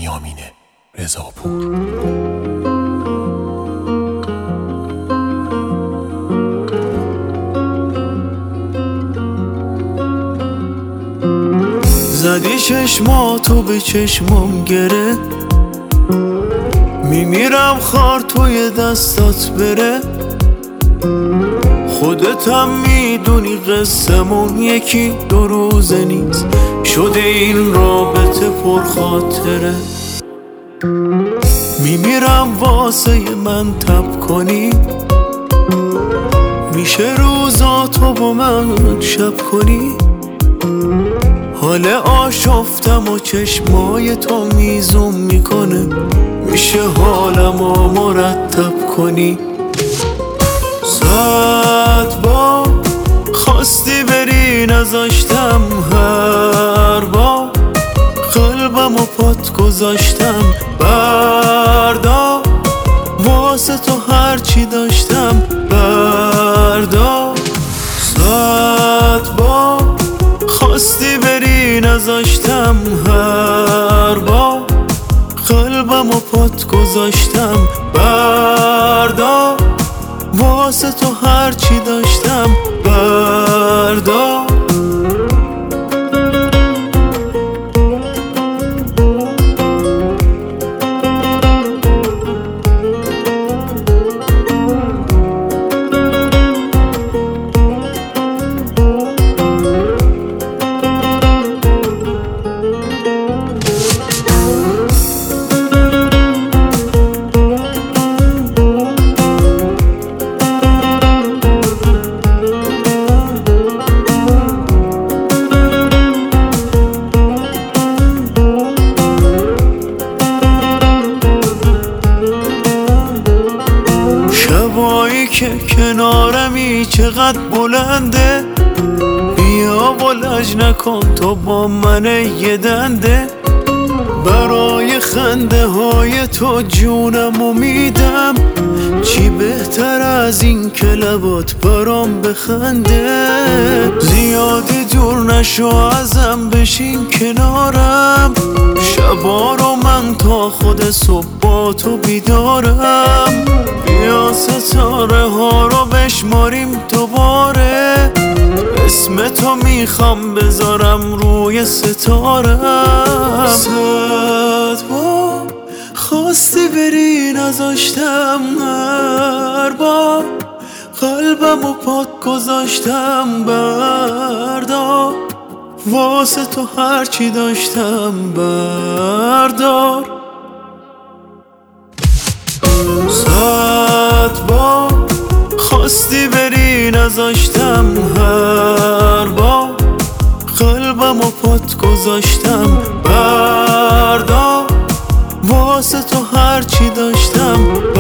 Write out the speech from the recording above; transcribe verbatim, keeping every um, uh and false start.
بنیامین رضاپور. زدی چشماتو به چشمم گره، میمیرم خار توی دستات بره. خودتم میدونی قصمون یکی دو روزه نیست، شده این رابطه پرخاطره. میمیرم واسه من تب کنی، میشه روزاتو با من شب کنی. حال آشفتم و چشمای تو میزون میکنه، میشه حالمو مرتب کنی. صد بار خواستی بری نذاشتم، هر بار قلبمو پات گذاشتم. بردار واسه تو هرچی داشتم، بردار. صد بار خواستی بری نذاشتم، هر بار قلبمو پات گذاشتم. بردار واسه تو هرچی داشتم، بردار. شبایی که کنارمی چقدر بلنده، بیا و لج نکن تو با من یه دنده. برای خنده های تو جونمو میدم، چی بهتر از این که لبات برام بخنده. زیادی دور نشو ازم بشین کنارم، شبا رو من تا خود صبح با تو بیدارم. بیا ستاره ها رو بشماریم دوباره، اسم تو میخوام بذارم روی ستارم. صد بار خواستی بری نذاشتم، هر بار قلبمو پات گذاشتم. بردار واسه تو هرچی داشتم، بردار. صد بار خواستی بری نذاشتم، هر بار قلبمو پات گذاشتم. بردار واسه تو هرچی داشتم،